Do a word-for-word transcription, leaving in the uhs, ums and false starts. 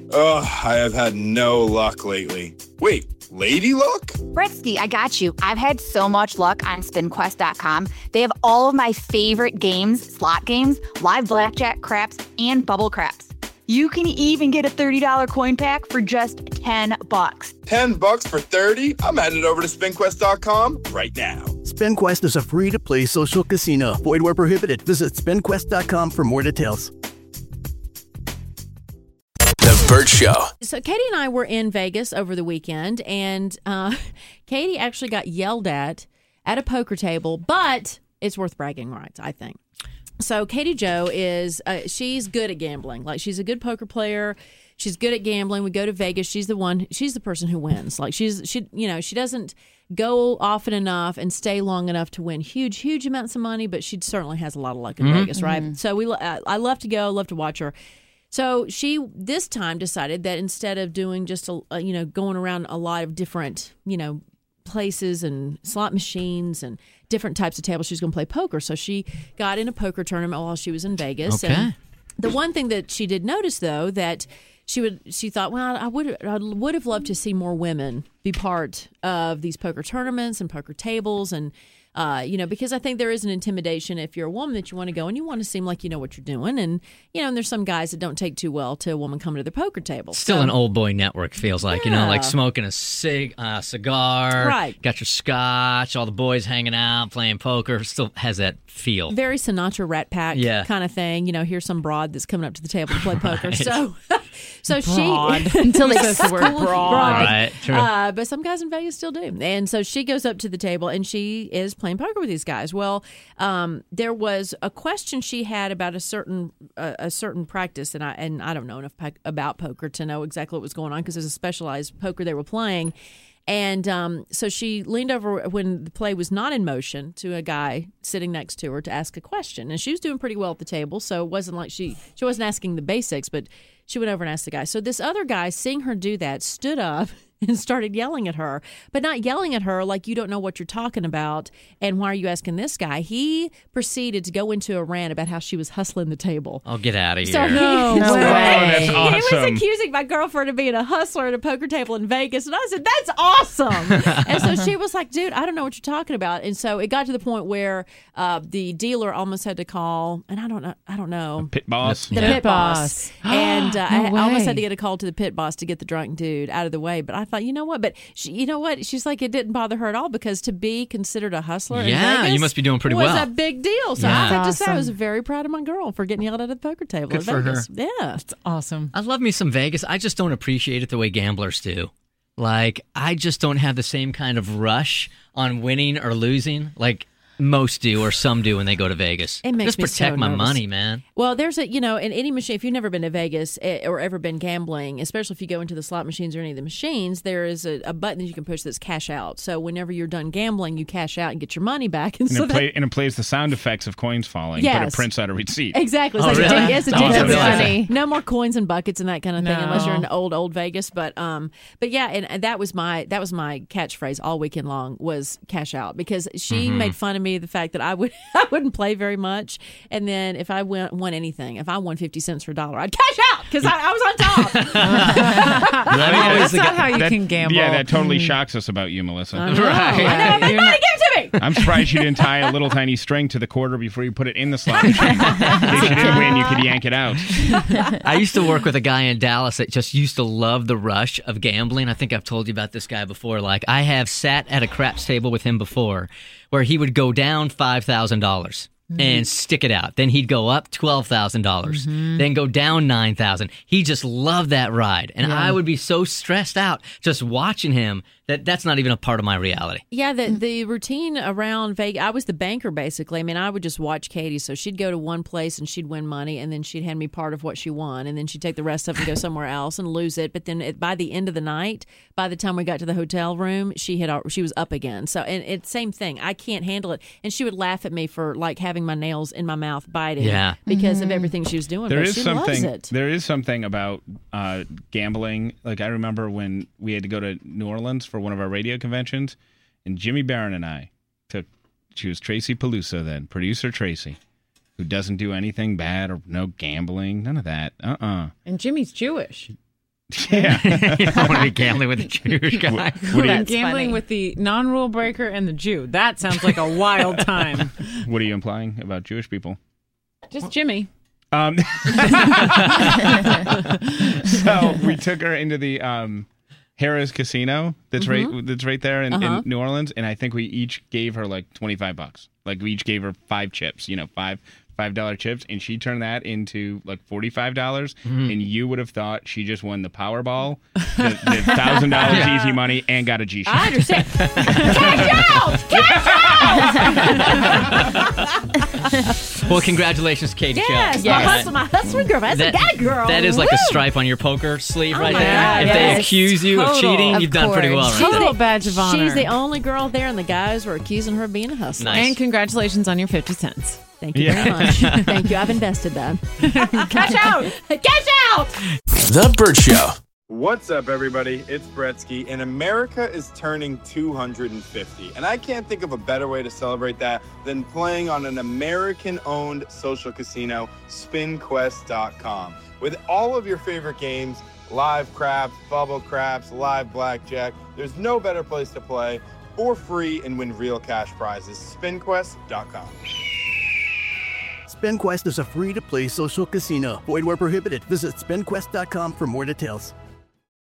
Ugh, I have had no luck lately. Wait, lady luck? Bretsky, I got you. I've had so much luck on spin quest dot com. They have all of my favorite games, slot games, live blackjack, craps, and bubble craps. You can even get a thirty dollars coin pack for just ten bucks. ten bucks for thirty? I'm headed over to spin quest dot com right now. SpinQuest is a free-to-play social casino. Void where prohibited. Visit spin quest dot com for more details. The Bert Show. So Katie and I were in Vegas over the weekend, and uh, Katie actually got yelled at at a poker table, but it's worth bragging rights, I think. So Katie Jo is, uh, she's good at gambling. Like, she's a good poker player. She's good at gambling. We go to Vegas. She's the one, she's the person who wins. Like, she's, she, you know, she doesn't go often enough and stay long enough to win huge, huge amounts of money, but she certainly has a lot of luck in mm-hmm. Vegas, right? Mm-hmm. So we, I, I love to go, love to watch her. So she this time decided that instead of doing just a, a you know going around a lot of different you know places and slot machines and different types of tables, she's going to play poker. So she got in a poker tournament while she was in Vegas. Okay. And the one thing that she did notice, though, that she would she thought, well, I would I would have loved to see more women be part of these poker tournaments and poker tables and. Uh, you know, because I think there is an intimidation if you're a woman that you want to go and you want to seem like you know what you're doing. And, you know, and there's some guys that don't take too well to a woman coming to the poker table. Still so, an old boy network, feels like, yeah. you know, like smoking a cig- uh, cigar. Right. Got your scotch, all the boys hanging out, playing poker. Still has that feel. Very Sinatra Rat Pack yeah. kind of thing. You know, here's some broad that's coming up to the table to play poker. Right. So, so broad. she... Until they use the word broad. broad. Right, true. Uh, but some guys in Vegas still do. And so she goes up to the table and she is playing poker with these guys. Well, um, there was a question she had about a certain uh, a certain practice, and I and I don't know enough po- about poker to know exactly what was going on because it was a specialized poker they were playing. And um, so she leaned over when the play was not in motion to a guy sitting next to her to ask a question. And she was doing pretty well at the table, so it wasn't like she she wasn't asking the basics, but she went over and asked the guy. So this other guy, seeing her do that, stood up and started yelling at her, but not yelling at her like you don't know what you're talking about and why are you asking this guy? He proceeded to go into a rant about how she was hustling the table. Oh, get out of here. So he, no so way. Oh, that's awesome. He was accusing my girlfriend of being a hustler at a poker table in Vegas, and I said, that's awesome. And so she was like, dude, I don't know what you're talking about. And so it got to the point where uh, the dealer almost had to call, and I don't know, I don't know. The pit boss. The Yeah. pit boss. And uh, No I almost way. had to get a call to the pit boss to get the drunk dude out of the way. But I thought, you know what? But she, you know what? She's like, it didn't bother her at all because to be considered a hustler Yeah, in Vegas you must be doing pretty was well. a big deal. So Yeah. I have to say, I was Awesome. very proud of my girl for getting yelled at at the poker table Good in for Vegas. her. Yeah. It's awesome. I love me some Vegas. I just don't appreciate it the way gamblers do. Like, I just don't have the same kind of rush on winning or losing like most do or some do when they go to Vegas. It makes just me protect so my nervous. money, man. Well, there's a, you know, in any machine, if you've never been to Vegas eh, or ever been gambling, especially if you go into the slot machines or any of the machines, there is a, a button that you can push that's cash out. So whenever you're done gambling, you cash out and get your money back. And, And, so it, that, play, and it plays the sound effects of coins falling, but Yes. it prints out a receipt. Exactly. It's Oh, like really? a dick- it's a Oh, dick- that's it's funny. No more coins and buckets and that kind of thing, No. unless you're in old old Vegas. But um, but yeah, and, and that was my that was my catchphrase all weekend long was cash out because she Mm-hmm. made fun of me the fact that I would I wouldn't play very much, and then if I won, won anything, if I won fifty cents for a dollar, I'd cash out because I, I was on top. I'm always That's the not guy- how you That- can gamble. Yeah, that totally shocks us about you, Melissa. I know. Right. I know. I'm like, You're money, not- give it to me. I'm surprised you didn't tie a little tiny string to the quarter before you put it in the slot machine. In case you didn't win, you could yank it out. I used to work with a guy in Dallas that just used to love the rush of gambling. I think I've told you about this guy before. Like, I have sat at a craps table with him before where he would go down five thousand dollars. And stick it out. Then he'd go up twelve thousand dollars. Mm-hmm. Then go down nine thousand dollars. He just loved that ride. And I would be so stressed out just watching him that that's not even a part of my reality. Yeah, the the routine around Vegas, I was the banker basically. I mean, I would just watch Katie. So she'd go to one place and she'd win money, and then she'd hand me part of what she won, and then she'd take the rest of it and go somewhere else and lose it. But then it, by the end of the night, by the time we got to the hotel room, she had al- she was up again. So and it's same thing. I can't handle it, and she would laugh at me for like having my nails in my mouth biting, Yeah. because of everything she was doing. There but is she something. loves it. There is something about uh, gambling. Like I remember when we had to go to New Orleans for one of our radio conventions, and Jimmy Barron and I took. She was Tracy Peluso then, producer Tracy, who doesn't do anything bad or no gambling, none of that. Uh uh And Jimmy's Jewish. Yeah. You don't want to be gambling with a Jewish guy. What are you, I'm gambling with the non-rule breaker and the Jew. That sounds like a wild time. what are you implying about Jewish people? Just Jimmy. Um, so we took her into the um, Harrah's Casino. That's Mm-hmm. right. That's right there in, Uh-huh. in New Orleans, and I think we each gave her like twenty-five bucks. Like we each gave her five chips. You know, five five dollar chips, and she turned that into like forty-five dollars. Mm-hmm. And you would have thought she just won the Powerball, the, the thousand dollars Yeah. easy money, and got a G I shot. understand. Cash out! Cash out! Well, congratulations, Katie Yes, Show. my All right. hustle, my hustling girl. That's That, a that girl. that is like a Woo! stripe on your poker sleeve Oh right my there. God, if they yes. accuse you of Total. cheating, Of you've done pretty well. course. Right? Total badge of honor. She's the only girl there, and the guys were accusing her of being a hustler. Nice. And congratulations on your fifty cents. Thank you Yeah. very much. Thank you. I've invested that. Cash out! Cash out! The Burt Show. What's up, everybody? It's Bretsky, and America is turning two hundred fifty. And I can't think of a better way to celebrate that than playing on an American-owned social casino, spin quest dot com. With all of your favorite games, live craps, bubble craps, live blackjack, there's no better place to play for free and win real cash prizes. spin quest dot com. SpinQuest is a free-to-play social casino. Void where prohibited. Visit spin quest dot com for more details.